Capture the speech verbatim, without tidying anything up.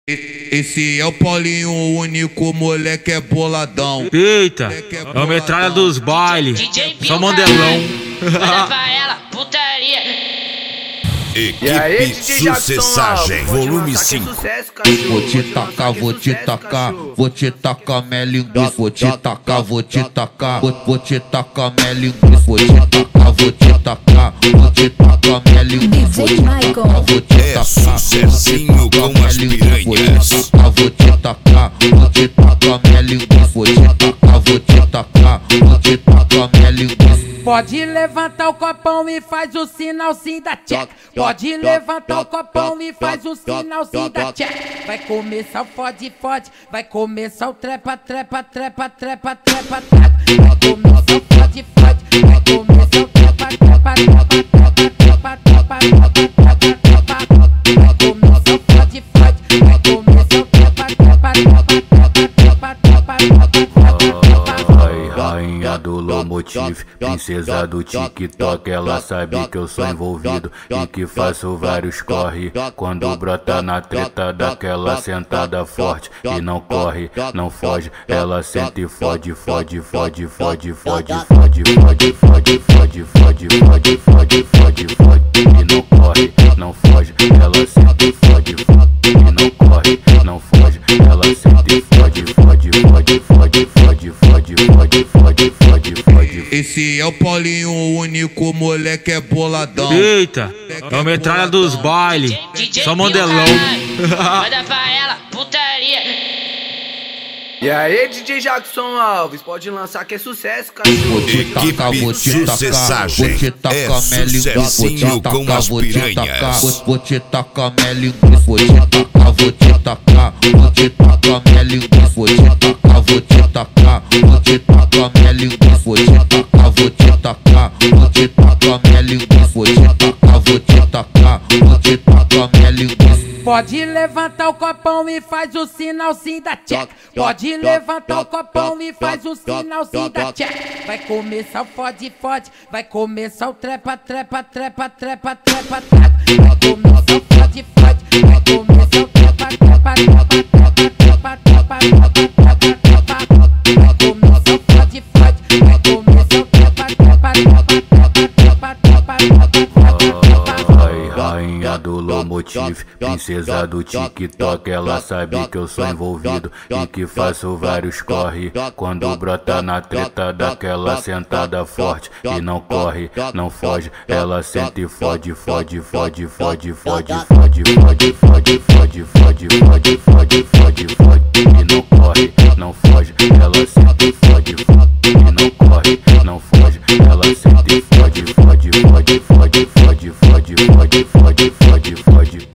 Esse é o Paulinho, o único moleque é boladão. Eita, é o metralha dos bailes, só mandelão. Manda pra ela, putaria. Equipe Sucessagem, volume cinco. Vou te tacar, vou te tacar, vou te tacar minha linguiça. Vou te tacar, vou te tacar, vou, vou te tacar minha linguiça. Vou te tacar, vou te tacar, vou te tacar minha linguiça. Vou te tacar, vou te É sucessinho com as piranhas. Vou te tacar, vou te tacar minha linguiça. Vou te tacar, vou te tacar, vou te tacar minha linguiça. Pode levantar o copão e faz o sinalzinho da tcheca. Pode levantar o copão e faz o sinalzinho da tcheca. Vai começar o fode, fode. Vai começar o trepa, trepa, trepa, trepa, trepa, trepa. Vai começar o fode, fode. Vai começar o trepa, trepa, trepa, trepa, trepa, trepa, trepa, trepa. Vai começar o fode, fode. Vai começar o trepa, trepa, trepa, trepa, trepa, trepa, trepa. Rainha do Lomotif, princesa do TikTok, ela sabe que eu sou envolvido e que faço vários corre. Quando brota na treta daquela sentada forte e não corre, não foge, ela sente e fode, fode, fode, fode, fode, fode, fode, fode, fode, fode, fode, fode, fode, fode, e não corre, não foge, ela sente e fode, e não corre, não foge, ela sente e fode, fode, fode, fode, fode, fode, fode, fode, fode, fode. Esse é o Paulinho, o único moleque é boladão. Eita, é o metralha dos bailes, só mandelão. Manda pra ela, putaria. E aí, D J Jackson Alves, pode lançar que é sucesso, cachorro. Equipe Sucessagem, é sucessinho com as piranhas. Vou te tacar minha linguiça. Vou te tacar, vou te tacar, vou te tacar minha linguiça. Vou te tacar, vou te tacar, vou te tacar minha linguiça. Vou te tacar, vou te tacar, vou te tacar minha linguiça. Vou te tacar, vou te tacar, vou te tacar minha linguiça. Pode levantar o copão e faz o sinalzinho da tcheca. Pode levantar o copão e faz o sinalzinho da tcheca. Vai começar o fode, fode. Vai começar o trepa, trepa, trepa, trepa, trepa, trepa. Vai começar o fode, fode. Vai começar o trepa, trepa, trepa, trepa, trepa, trepa, trepa, trepa. Vai começar o fode, fode. Vai começar o trepa, trepa, trepa, trepa, trepa, trepa, trepa. Rainha do Lomotif, princesa do TikTok, ela sabe que eu sou envolvido e que faço vários corre. Quando brota na treta daquela sentada forte e não corre, não foge, ela sente e fode, fode, fode, fode, fode, fode, fode, fode, fode, fode, fode, fode, fode,